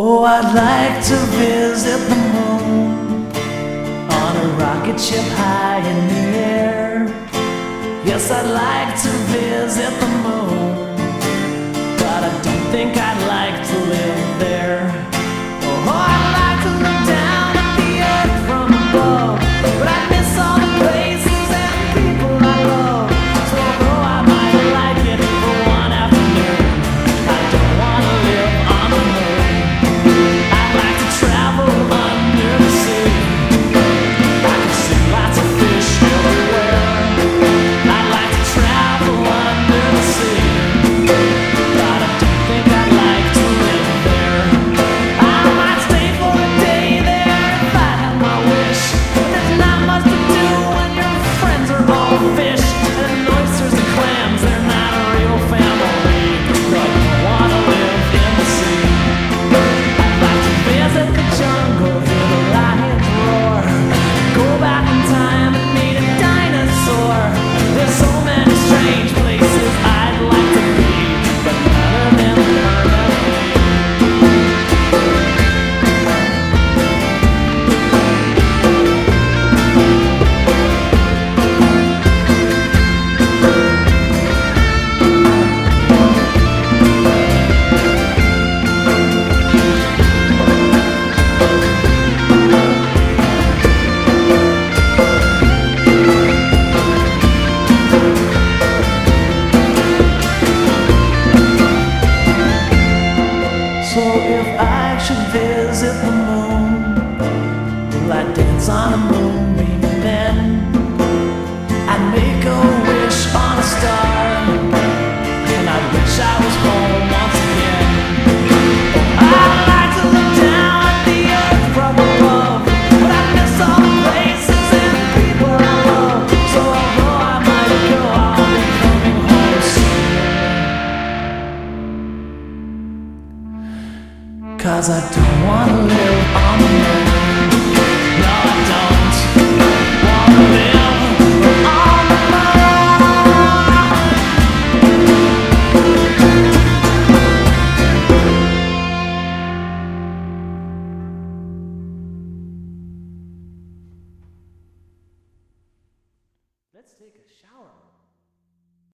Oh, I'd like to visit the moon on a rocket ship high in the air. Yes, I'd like to visit the moon, but I don't think I'd like to live there. Oh, I'd like to look down at the earth from above, but I miss all the places and people I love. So although I might like it for one afternoon, I don't want to live on the moon. I'd like to travel under the sea. I can see lots of fish everywhere. I'd like to travel under the sea, but I don't think I'd like to live there. I might stay for a day there if I had my wish, but there's not much to do when your friends are all fish. And oysters and clams, they're not a real family. No, you want to live in the sea. I'd like to visit the jungle, hear the lions roar, go back in time and meet a dinosaur. There's so many strange places I'd like to be, but none of them permanently. So if I should visit the moon, will I dance on a moonbeam then? I'd make a wish on a star, and I wish I was home once again. I'd like to look down at the earth from above, but I miss all the places and people I love. So although I might go, I'll be coming home soon. 'Cause I don't want to live